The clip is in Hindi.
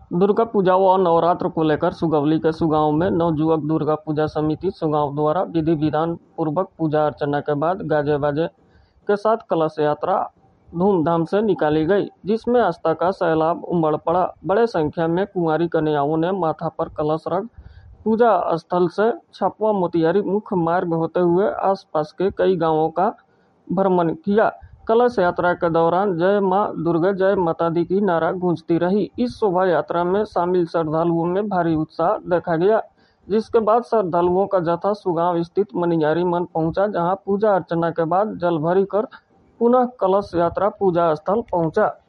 दुर्गा पूजा व नवरात्र को लेकर सुगवली के सुगांव में नवयुवक दुर्गा पूजा समिति सुगांव द्वारा विधि विधान पूर्वक पूजा अर्चना के बाद गाजे बाजे के साथ कलश यात्रा धूमधाम से निकाली गई, जिसमें आस्था का सैलाब उमड़ पड़ा। बड़े संख्या में कुंवारी कन्याओं ने माथा पर कलश रख पूजा स्थल से छपवा मोतिहारी मुख्य मार्ग होते हुए आसपास के कई गांवों का भ्रमण किया। कलश यात्रा के दौरान जय मां दुर्गा जय माता दी की नारा गूंजती रही। इस शोभा यात्रा में शामिल श्रद्धालुओं में भारी उत्साह देखा गया, जिसके बाद श्रद्धालुओं का जत्था सुगांव स्थित मनियारी मन पहुंचा, जहां पूजा अर्चना के बाद जल भरी कर पुनः कलश यात्रा पूजा स्थल पहुंचा।